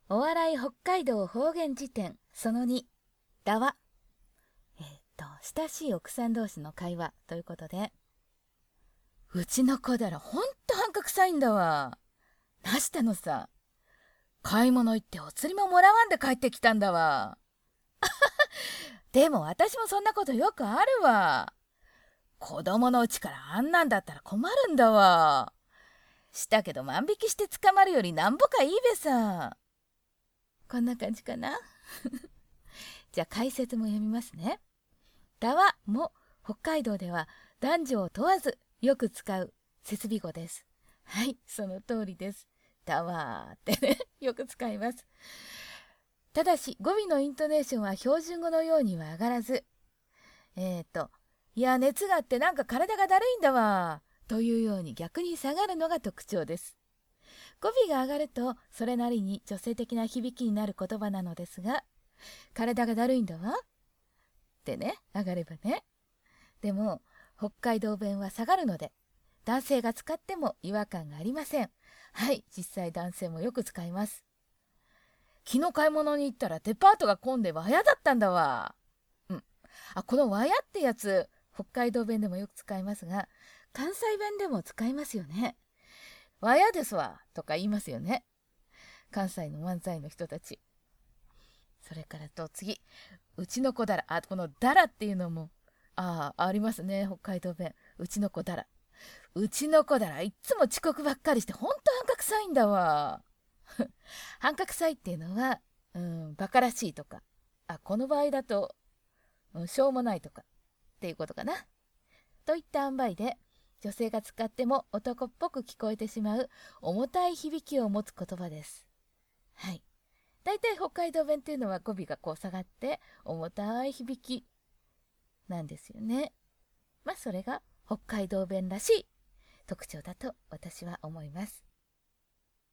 お笑い北海道方言辞典その2、だわ。親しい奥さん同士の会話ということで、うちの子だらほんと半角臭いんだわ。なしたのさ。買い物行ってお釣りももらわんで帰ってきたんだわ。でも私もそんなことよくあるわ。子供のうちからあんなんだったら困るんだわ。したけど万引きして捕まるよりなんぼかいいべさ。こんな感じかな。じゃあ解説も読みますね。だわも北海道では男女を問わずよく使う設備語です。はい、その通りです。だわーってね、よく使います。ただし語尾のイントネーションは標準語のようには上がらず、いや熱があってなんか体がだるいんだわというように逆に下がるのが特徴です。語尾が上がるとそれなりに女性的な響きになる言葉なのですが、体がだるいんだわってね、上がればね。でも北海道弁は下がるので男性が使っても違和感がありません。はい、実際男性もよく使います。昨日買い物に行ったらデパートが混んでわやだったんだわ。このわやってやつ北海道弁でもよく使いますが、関西弁でも使いますよね。わやですわとか言いますよね、関西の漫才の人たち。それからと次、うちの子だら。このだらっていうのもありますね、北海道弁。うちの子だら。うちの子だらいっつも遅刻ばっかりしてほんと半角臭いんだわ。半角臭いっていうのは、バカらしいとか、この場合だと、しょうもないとかっていうことかな。といった塩梅で女性が使っても男っぽく聞こえてしまう重たい響きを持つ言葉です。はい。だいたい北海道弁っていうのは語尾がこう下がって重たい響きなんですよね。それが北海道弁らしい特徴だと私は思います。